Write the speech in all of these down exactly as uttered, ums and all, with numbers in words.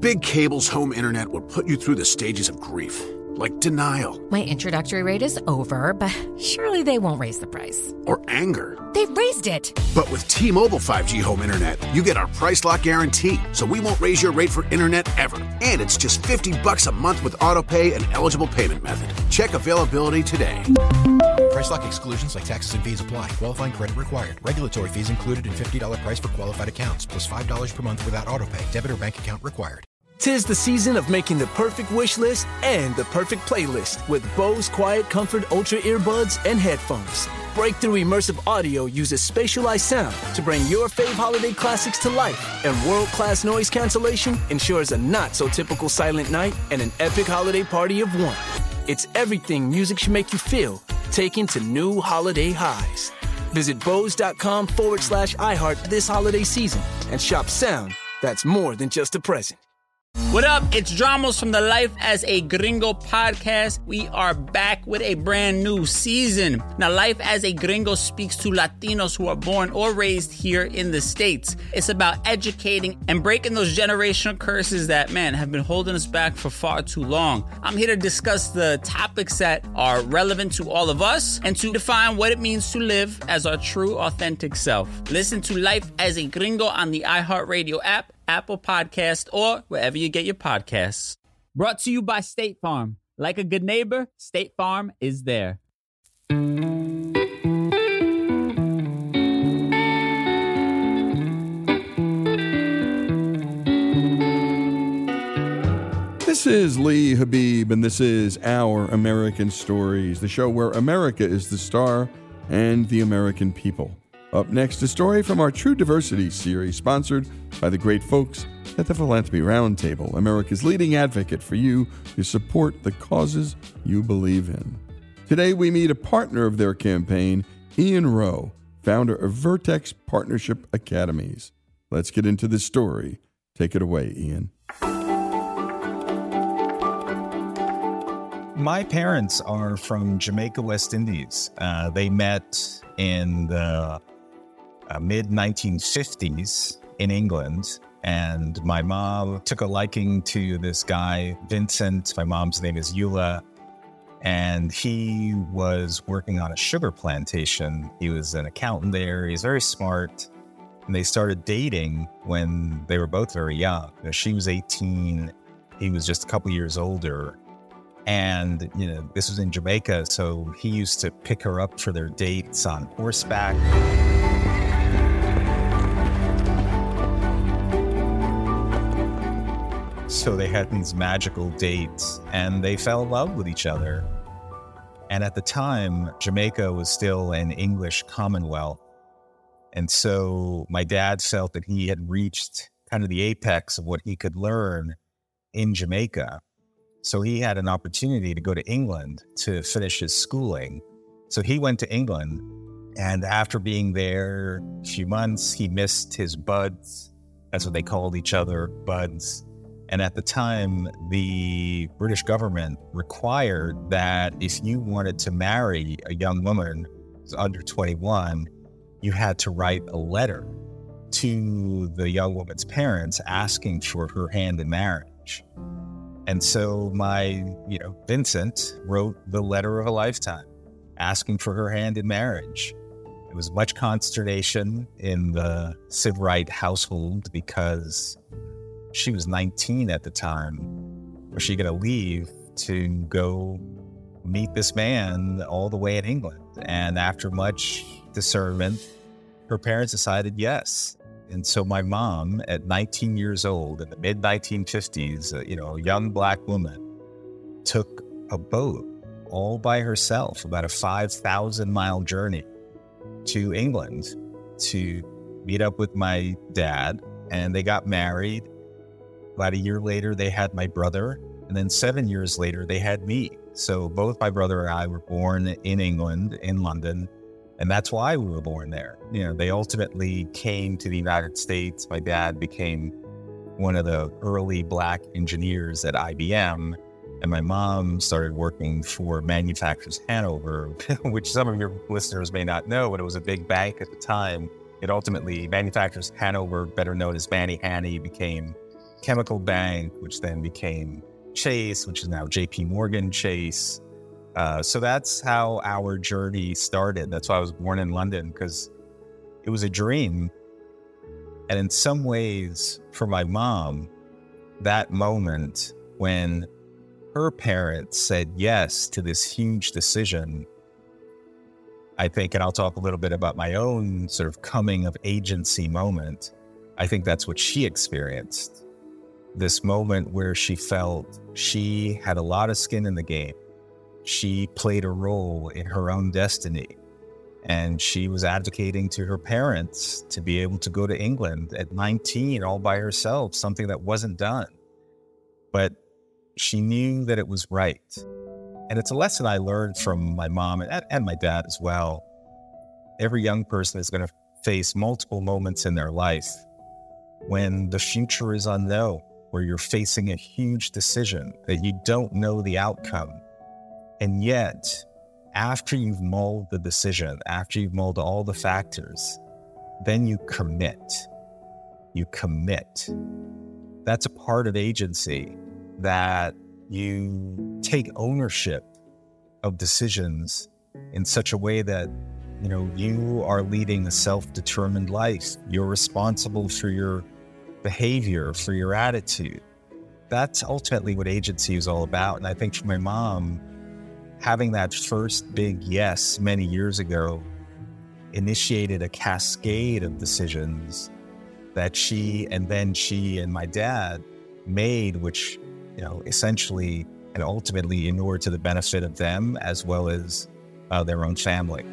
Big Cable's home internet will put you through the stages of grief, like denial. My introductory rate is over, but surely they won't raise the price. Or anger. They've raised it. But with T-Mobile five G home internet, you get our price lock guarantee, so we won't raise your rate for internet ever. And it's just fifty bucks a month with autopay and eligible payment method. Check availability today. Price lock exclusions like taxes and fees apply. Qualifying credit required. Regulatory fees included in fifty dollars price for qualified accounts, plus five dollars per month without autopay. Debit or bank account required. 'Tis the season of making the perfect wish list and the perfect playlist with Bose Quiet Comfort Ultra earbuds and headphones. Breakthrough immersive audio uses spatialized sound to bring your fave holiday classics to life, and world-class noise cancellation ensures a not-so-typical silent night and an epic holiday party of one. It's everything music should make you feel, taken to new holiday highs. Visit Bose.com forward slash iHeart this holiday season and shop sound that's more than just a present. What up? It's Dramos from the Life as a Gringo podcast. We are back with a brand new season. Now, Life as a Gringo speaks to Latinos who are born or raised here in the States. It's about educating and breaking those generational curses that, man, have been holding us back for far too long. I'm here to discuss the topics that are relevant to all of us and to define what it means to live as our true, authentic self. Listen to Life as a Gringo on the iHeartRadio app, Apple Podcast, or wherever you get your podcasts. Brought to you by State Farm. Like a good neighbor, State Farm is there. This is Lee Habib, and this is Our American Stories, the show where America is the star and the American people. Up next, a story from our True Diversity series, sponsored by the great folks at the Philanthropy Roundtable, America's leading advocate for you to support the causes you believe in. Today, we meet a partner of their campaign, Ian Rowe, founder of Vertex Partnership Academies. Let's get into this story. Take it away, Ian. My parents are from Jamaica, West Indies. Uh, they met in the uh, mid nineteen fifties in England, and my mom took a liking to this guy, Vincent. My mom's name is Eula, and he was working on a sugar plantation. He was an accountant there. He's very smart, and they started dating when they were both very young. You know, she was eighteen. He was just a couple years older. And, you know, this was in Jamaica, so he used to pick her up for their dates on horseback. So they had these magical dates, and they fell in love with each other. And at the time, Jamaica was still an English Commonwealth. And so my dad felt that he had reached kind of the apex of what he could learn in Jamaica. So he had an opportunity to go to England to finish his schooling. So he went to England, and after being there a few months, he missed his buds. That's what they called each other, buds. And at the time, the British government required that if you wanted to marry a young woman who's under twenty-one, you had to write a letter to the young woman's parents asking for her hand in marriage. And so my, you know, Vincent wrote the letter of a lifetime, asking for her hand in marriage. There was much consternation in the Sybarite household because she was nineteen at the time. Was she going to leave to go meet this man all the way in England? And after much discernment, her parents decided yes. And so my mom, at nineteen years old, in the mid nineteen fifties, uh, you know, a young black woman, took a boat all by herself, about a five thousand mile journey to England to meet up with my dad. And they got married. About a year later, they had my brother. And then seven years later, they had me. So both my brother and I were born in England, in London. And that's why we were born there. You know, they ultimately came to the United States. My dad became one of the early black engineers at I B M. And my mom started working for Manufacturers Hanover, which some of your listeners may not know, but it was a big bank at the time. It ultimately, Manufacturers Hanover, better known as Manny Hanny, became Chemical Bank, which then became Chase, which is now J P Morgan Chase. Uh, so that's how our journey started. That's why I was born in London, because it was a dream. And in some ways, for my mom, that moment when her parents said yes to this huge decision, I think, and I'll talk a little bit about my own sort of coming of agency moment, I think that's what she experienced. This moment where she felt she had a lot of skin in the game. She played a role in her own destiny. And she was advocating to her parents to be able to go to England at nineteen all by herself, something that wasn't done. But she knew that it was right. And it's a lesson I learned from my mom and, and my dad as well. Every young person is going to face multiple moments in their life when the future is unknown, where you're facing a huge decision that you don't know the outcome. And yet, after you've mulled the decision, after you've mulled all the factors, then you commit. You commit. That's a part of agency, that you take ownership of decisions in such a way that, you know, you are leading a self-determined life. You're responsible for your behavior, for your attitude. That's ultimately what agency is all about. And I think for my mom, having that first big yes many years ago initiated a cascade of decisions that she and then she and my dad made, which, you know, essentially and ultimately inured to the benefit of them as well as uh, their own family.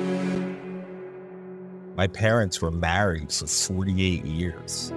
My parents were married for forty-eight years.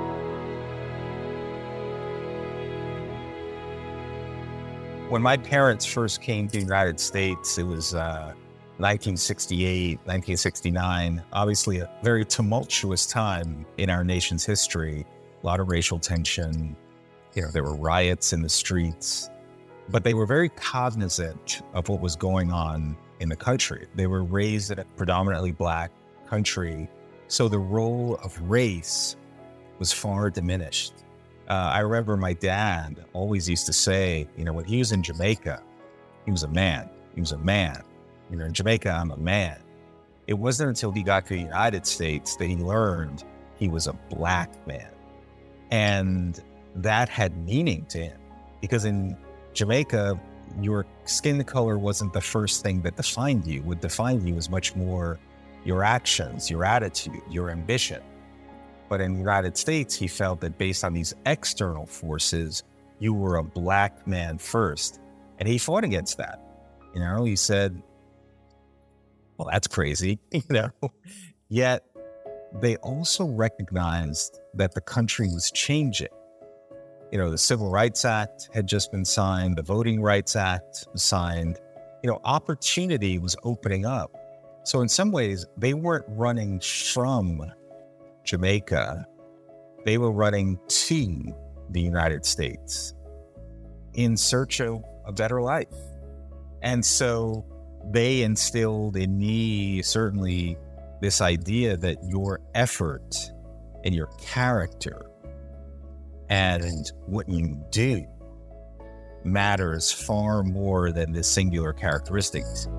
When my parents first came to the United States, it was uh, nineteen sixty-eight, nineteen sixty-nine, obviously a very tumultuous time in our nation's history. A lot of racial tension, you know, there were riots in the streets, but they were very cognizant of what was going on in the country. They were raised in a predominantly Black country, so the role of race was far diminished. Uh, I remember my dad always used to say, you know, when he was in Jamaica, he was a man. He was a man. You know, in Jamaica, I'm a man. It wasn't until he got to the United States that he learned he was a Black man. And that had meaning to him, because in Jamaica, your skin color wasn't the first thing that defined you. What defined you was much more your actions, your attitude, your ambition. But in the United States, he felt that based on these external forces, you were a Black man first. And he fought against that. You know, he said, well, that's crazy, you know. Yet they also recognized that the country was changing. You know, the Civil Rights Act had just been signed, the Voting Rights Act was signed. You know, opportunity was opening up. So in some ways, they weren't running from Jamaica, they were running to the United States in search of a better life. And so they instilled in me certainly this idea that your effort and your character and what you do matters far more than the singular characteristics.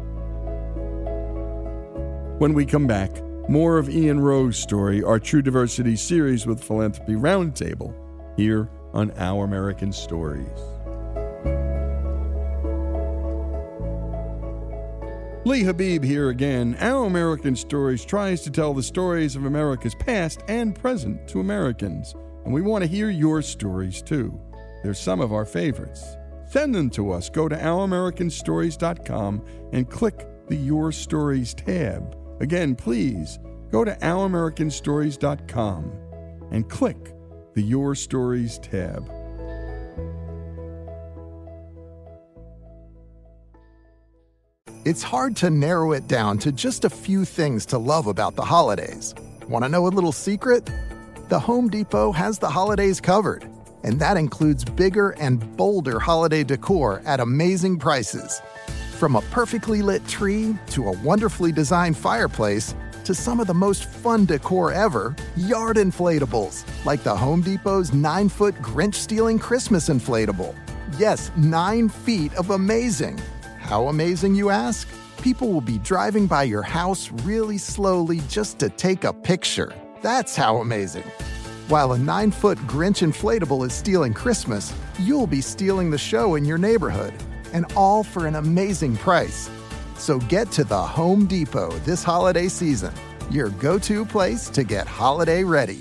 When we come back, more of Ian Rowe's story, our True Diversity series with Philanthropy Roundtable, here on Our American Stories. Lee Habib here again. Our American Stories tries to tell the stories of America's past and present to Americans. And we want to hear your stories too. They're some of our favorites. Send them to us. Go to our american stories dot com and click the Your Stories tab. Again, please go to our american stories dot com and click the Your Stories tab. It's hard to narrow it down to just a few things to love about the holidays. Want to know a little secret? The Home Depot has the holidays covered, and that includes bigger and bolder holiday decor at amazing prices. From a perfectly lit tree to a wonderfully designed fireplace to some of the most fun decor ever, yard inflatables, like the Home Depot's nine-foot Grinch-stealing Christmas inflatable. Yes, nine feet of amazing. How amazing, you ask? People will be driving by your house really slowly just to take a picture. That's how amazing. While a nine-foot Grinch inflatable is stealing Christmas, you'll be stealing the show in your neighborhood, and all for an amazing price. So get to the Home Depot this holiday season, your go-to place to get holiday ready.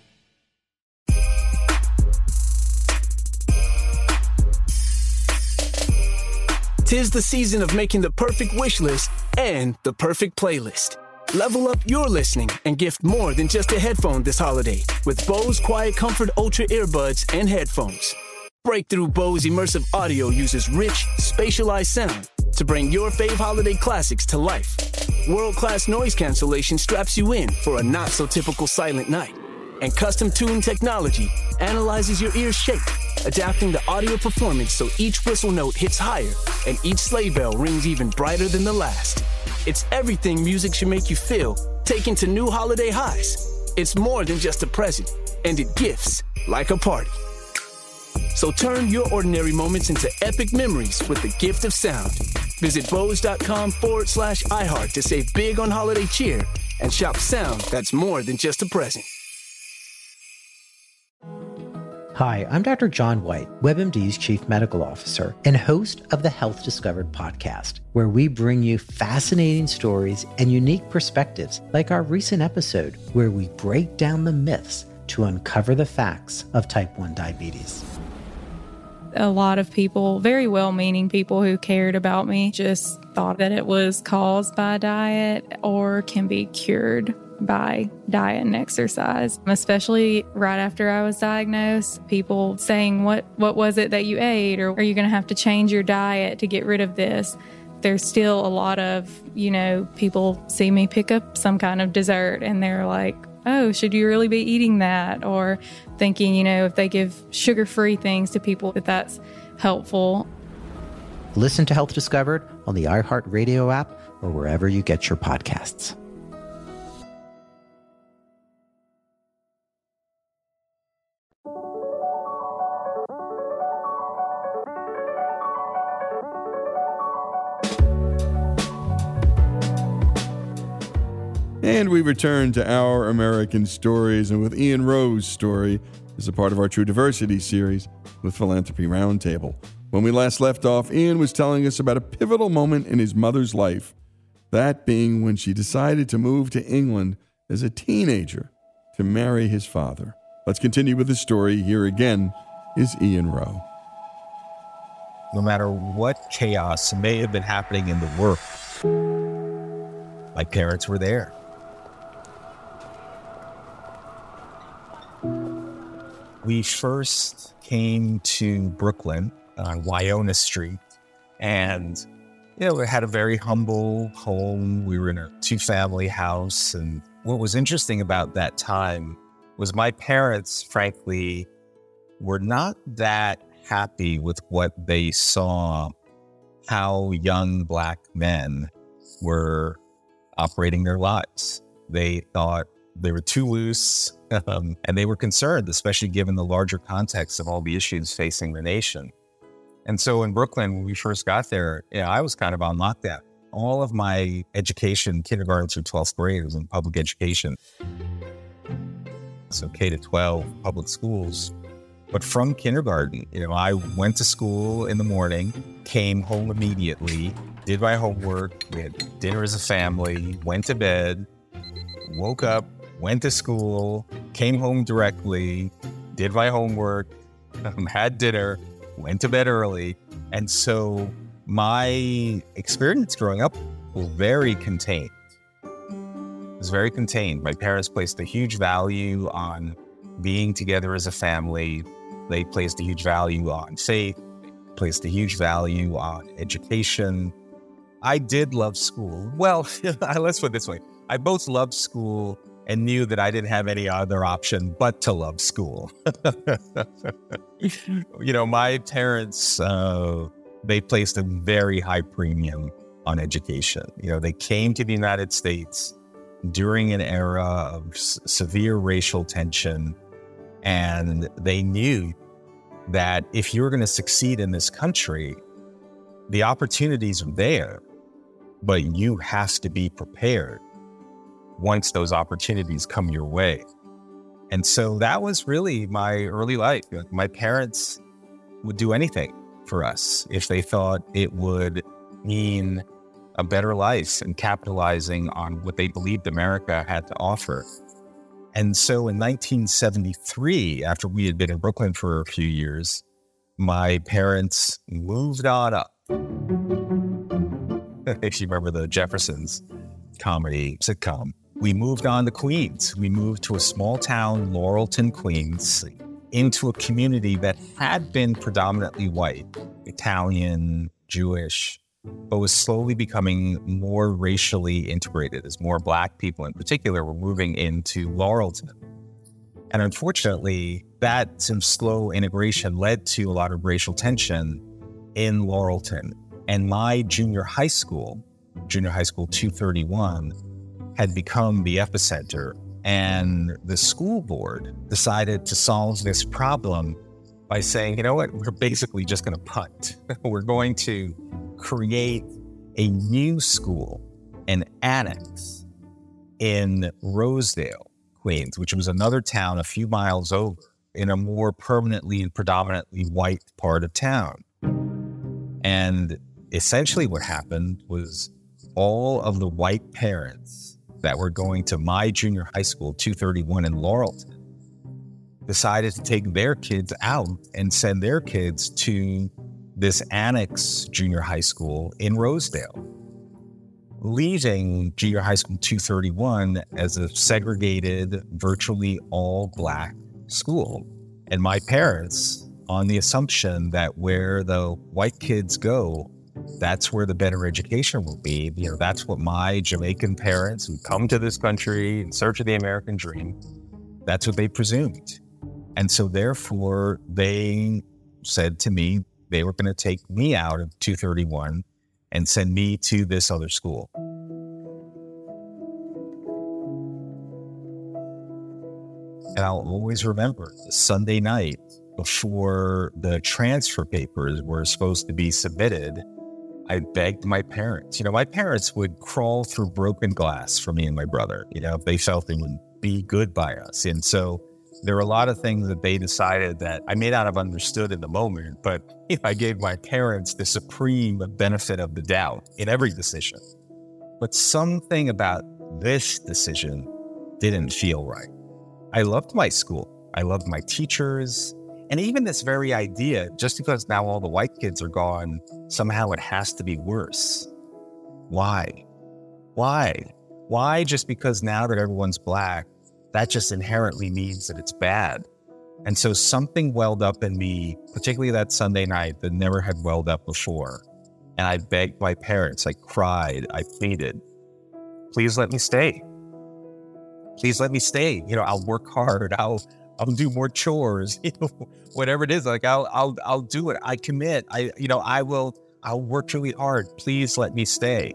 Tis the season of making the perfect wish list and the perfect playlist. Level up your listening and gift more than just a headphone this holiday with Bose Quiet Comfort Ultra earbuds and headphones. Breakthrough Bose immersive audio uses rich, spatialized sound to bring your fave holiday classics to life. World-class noise cancellation straps you in for a not-so-typical silent night. And custom-tuned technology analyzes your ear's shape, adapting the audio performance so each whistle note hits higher and each sleigh bell rings even brighter than the last. It's everything music should make you feel, taken to new holiday highs. It's more than just a present, and it gifts like a party. So turn your ordinary moments into epic memories with the gift of sound. Visit Bose.com forward slash iHeart to save big on holiday cheer and shop sound that's more than just a present. Hi, I'm Doctor John White, WebMD's Chief Medical Officer and host of the Health Discovered podcast, where we bring you fascinating stories and unique perspectives like our recent episode where we break down the myths to uncover the facts of type one diabetes. A lot of people, very well-meaning people who cared about me, just thought that it was caused by diet or can be cured by diet and exercise. Especially right after I was diagnosed, people saying, what, what was it that you ate? Or are you going to have to change your diet to get rid of this? There's still a lot of, you know, people see me pick up some kind of dessert and they're like, oh, should you really be eating that? Or thinking, you know, if they give sugar-free things to people, that that's helpful. Listen to Health Discovered on the iHeartRadio app or wherever you get your podcasts. And we return to Our American Stories, and with Ian Rowe's story as a part of our True Diversity series with Philanthropy Roundtable. When we last left off, Ian was telling us about a pivotal moment in his mother's life, that being when she decided to move to England as a teenager to marry his father. Let's continue with the story. Here again is Ian Rowe. No matter what chaos may have been happening in the world, my parents were there. We first came to Brooklyn on Wynona Street, and you know, we had a very humble home. We were in a two-family house, and what was interesting about that time was my parents, frankly, were not that happy with what they saw, how young Black men were operating their lives. They thought they were too loose, um, and they were concerned, especially given the larger context of all the issues facing the nation. And so in Brooklyn, when we first got there, you know, I was kind of on lockdown. All of my education, kindergarten through twelfth grade, was in public education. So K to twelve, public schools. But from kindergarten, you know, I went to school in the morning, came home immediately, did my homework, we had dinner as a family, went to bed, woke up, went to school, came home directly, did my homework, um, had dinner, went to bed early. And so my experience growing up was very contained. It was very contained. My parents placed a huge value on being together as a family. They placed a huge value on faith, placed a huge value on education. I did love school. Well, let's put it this way. I both loved school and knew that I didn't have any other option but to love school. You know, my parents, uh, they placed a very high premium on education. You know, they came to the United States during an era of s- severe racial tension. And they knew that if you were going to succeed in this country, the opportunities are there, but you have to be prepared once those opportunities come your way. And so that was really my early life. My parents would do anything for us if they thought it would mean a better life and capitalizing on what they believed America had to offer. And so in nineteen seventy-three, after we had been in Brooklyn for a few years, my parents moved on up. If you remember the Jeffersons comedy sitcom, we moved on to Queens. We moved to a small town, Laurelton, Queens, into a community that had been predominantly white, Italian, Jewish, but was slowly becoming more racially integrated as more Black people in particular were moving into Laurelton. And unfortunately, that some slow integration led to a lot of racial tension in Laurelton. And my junior high school, junior high school two thirty-one, had become the epicenter. And the school board decided to solve this problem by saying, you know what, we're basically just going to punt. We're going to create a new school, an annex in Rosedale, Queens, which was another town a few miles over in a more permanently and predominantly white part of town. And essentially what happened was all of the white parents that were going to my junior high school, two thirty-one in Laurelton, decided to take their kids out and send their kids to this annex junior high school in Rosedale, leaving junior high school two thirty-one as a segregated, virtually all Black school. And my parents, on the assumption that where the white kids go, that's where the better education will be. You know, that's what my Jamaican parents who come to this country in search of the American dream, that's what they presumed. And so therefore they said to me, they were going to take me out of two thirty-one and send me to this other school. And I'll always remember the Sunday night before the transfer papers were supposed to be submitted, I begged my parents. You know, my parents would crawl through broken glass for me and my brother. You know, they felt they would be good by us. And so there were a lot of things that they decided that I may not have understood in the moment, but you know, I gave my parents the supreme benefit of the doubt in every decision. But something about this decision didn't feel right. I loved my school. I loved my teachers. And even this very idea, just because now all the white kids are gone, somehow it has to be worse. Why? Why? Why just because now that everyone's Black, that just inherently means that it's bad? And so something welled up in me, particularly that Sunday night, that never had welled up before. And I begged my parents, I cried, I pleaded, please let me stay. Please let me stay. You know, I'll work hard. I'll I'll do more chores, you know, whatever it is. Like I'll I'll I'll do it. I commit. I you know, I will I'll work really hard. Please let me stay.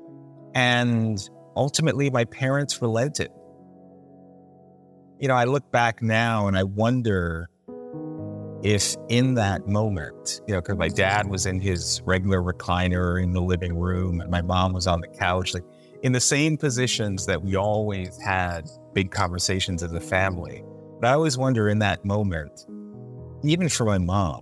And ultimately my parents relented. You know, I look back now and I wonder if in that moment, you know, because my dad was in his regular recliner in the living room and my mom was on the couch, like in the same positions that we always had big conversations as a family. But I always wonder in that moment, even for my mom,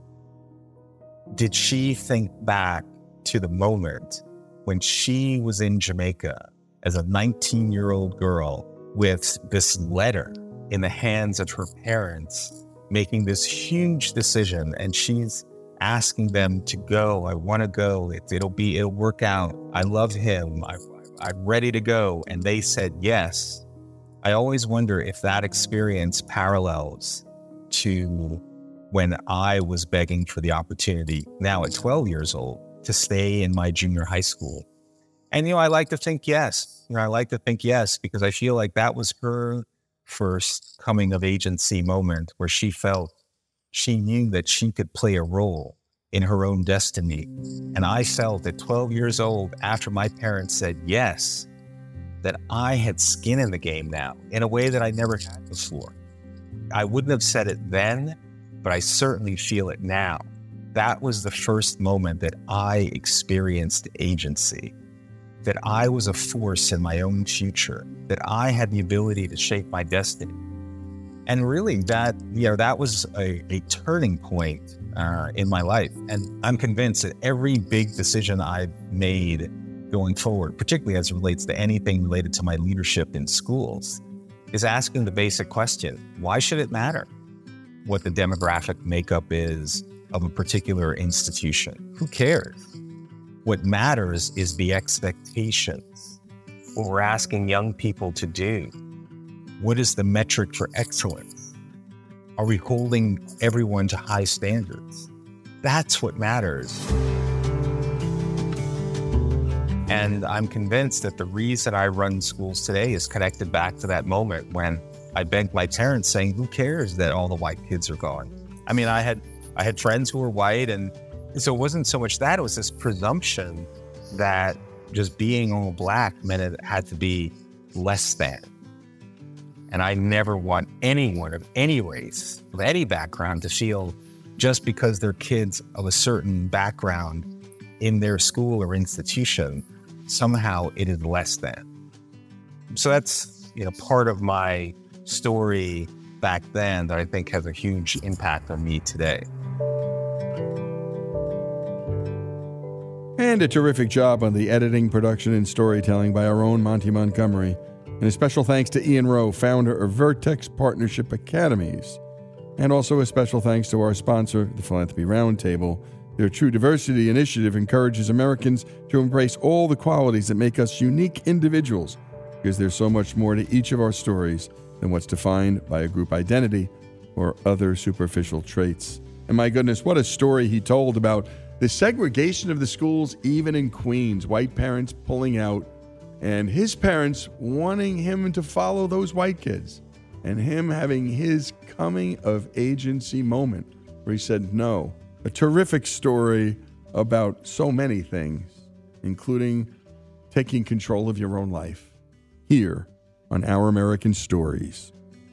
did she think back to the moment when she was in Jamaica as a nineteen-year-old girl with this letter in the hands of her parents, making this huge decision, and she's asking them to go. I want to go. It, it'll be, it'll work out. I love him. I, I'm ready to go. And they said yes. I always wonder if that experience parallels to when I was begging for the opportunity, now at twelve years old, to stay in my junior high school. And, you know, I like to think yes. You know, I like to think yes, because I feel like that was her first coming of agency moment where she felt she knew that she could play a role in her own destiny. And I felt at twelve years old, after my parents said yes, that I had skin in the game now in a way that I never had before. I wouldn't have said it then, but I certainly feel it now. That was the first moment that I experienced agency, that I was a force in my own future, that I had the ability to shape my destiny. And really that, you know, that was a, a turning point uh, in my life. And I'm convinced that every big decision I've made going forward, particularly as it relates to anything related to my leadership in schools, is asking the basic question, why should it matter what the demographic makeup is of a particular institution? Who cares? What matters is the expectations. What we're asking young people to do. What is the metric for excellence? Are we holding everyone to high standards? That's what matters. And I'm convinced that the reason I run schools today is connected back to that moment when I begged my parents saying, who cares that all the white kids are gone? I mean, I had I had friends who were white, and so it wasn't so much that, it was this presumption that just being all black meant it had to be less than. And I never want anyone of any race, of any background, to feel just because they're kids of a certain background in their school or institution, somehow it is less than. So that's, you know, part of my story back then that I think has a huge impact on me today. And a terrific job on the editing, production, and storytelling by our own Monty Montgomery. And a special thanks to Ian Rowe, founder of Vertex Partnership Academies. And also a special thanks to our sponsor, the Philanthropy Roundtable. Their True Diversity initiative encourages Americans to embrace all the qualities that make us unique individuals, because there's so much more to each of our stories than what's defined by a group identity or other superficial traits. And my goodness, what a story he told about the segregation of the schools, even in Queens, white parents pulling out, and his parents wanting him to follow those white kids, and him having his coming of agency moment where he said no. A terrific story about so many things, including taking control of your own life, here on Our American Stories.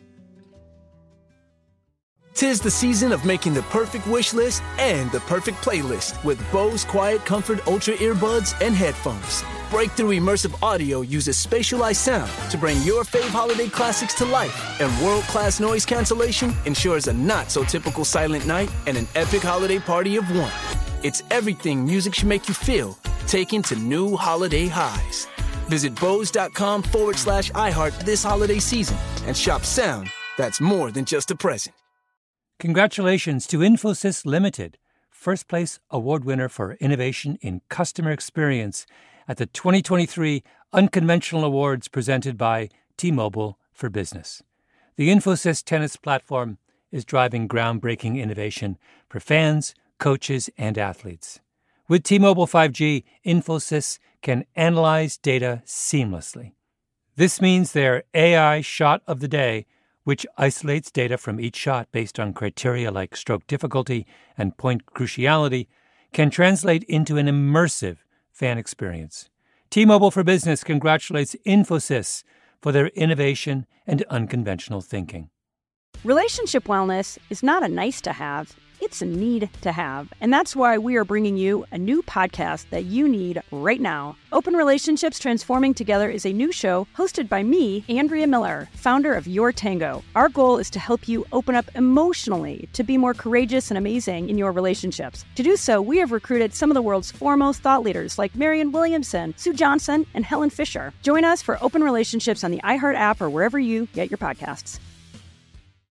Tis the season of making the perfect wish list and the perfect playlist with Bose Quiet Comfort Ultra earbuds and headphones. Breakthrough immersive audio uses spatialized sound to bring your fave holiday classics to life, and world-class noise cancellation ensures a not-so-typical silent night and an epic holiday party of one. It's everything music should make you feel, taken to new holiday highs. Visit Bose.com forward slash iHeart this holiday season and shop sound that's more than just a present. Congratulations to Infosys Limited, first place award winner for innovation in customer experience at the twenty twenty-three Unconventional Awards presented by T-Mobile for Business. The Infosys tennis platform is driving groundbreaking innovation for fans, coaches, and athletes. With T-Mobile five G, Infosys can analyze data seamlessly. This means their A I shot of the day, which isolates data from each shot based on criteria like stroke difficulty and point cruciality, can translate into an immersive fan experience. T-Mobile for Business congratulates Infosys for their innovation and unconventional thinking. Relationship wellness is not a nice to have, it's a need to have. And that's why we are bringing you a new podcast that you need right now. Open Relationships Transforming Together is a new show hosted by me, Andrea Miller, founder of Your Tango. Our goal is to help you open up emotionally to be more courageous and amazing in your relationships. To do so, we have recruited some of the world's foremost thought leaders like Marianne Williamson, Sue Johnson, and Helen Fisher. Join us for Open Relationships on the iHeart app or wherever you get your podcasts.